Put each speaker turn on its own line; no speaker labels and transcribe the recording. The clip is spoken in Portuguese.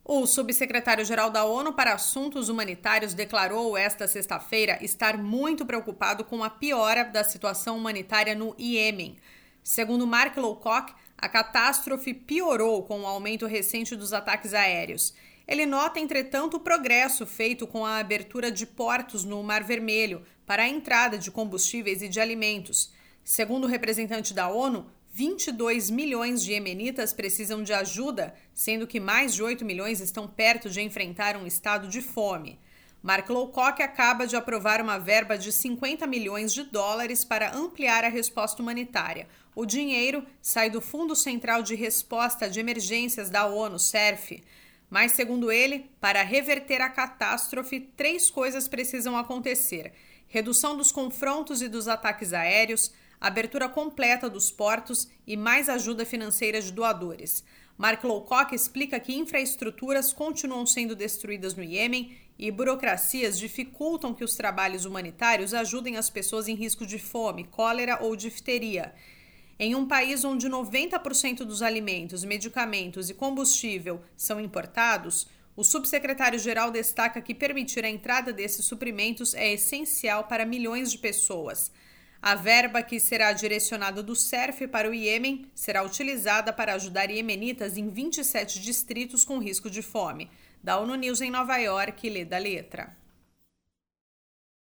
O subsecretário-geral da ONU para Assuntos Humanitários declarou esta sexta-feira estar muito preocupado com a piora da situação humanitária no Iêmen. Segundo Mark Lowcock, a catástrofe piorou com o aumento recente dos ataques aéreos. Ele nota, entretanto, o progresso feito com a abertura de portos no Mar Vermelho para a entrada de combustíveis e de alimentos. Segundo o representante da ONU, 22 milhões de iemenitas precisam de ajuda, sendo que mais de 8 milhões estão perto de enfrentar um estado de fome. Mark Lowcock acaba de aprovar uma verba de 50 milhões de dólares para ampliar a resposta humanitária. O dinheiro sai do Fundo Central de Resposta de Emergências da ONU, CERF. Mas, segundo ele, para reverter a catástrofe, 3 coisas precisam acontecer: redução dos confrontos e dos ataques aéreos, abertura completa dos portos e mais ajuda financeira de doadores. Mark Lowcock explica que infraestruturas continuam sendo destruídas no Iêmen e burocracias dificultam que os trabalhos humanitários ajudem as pessoas em risco de fome, cólera ou difteria. Em um país onde 90% dos alimentos, medicamentos e combustível são importados, o subsecretário-geral destaca que permitir a entrada desses suprimentos é essencial para milhões de pessoas. A verba que será direcionada do CERF para o Iêmen será utilizada para ajudar iemenitas em 27 distritos com risco de fome. Da ONU News em Nova York, Leda Letra.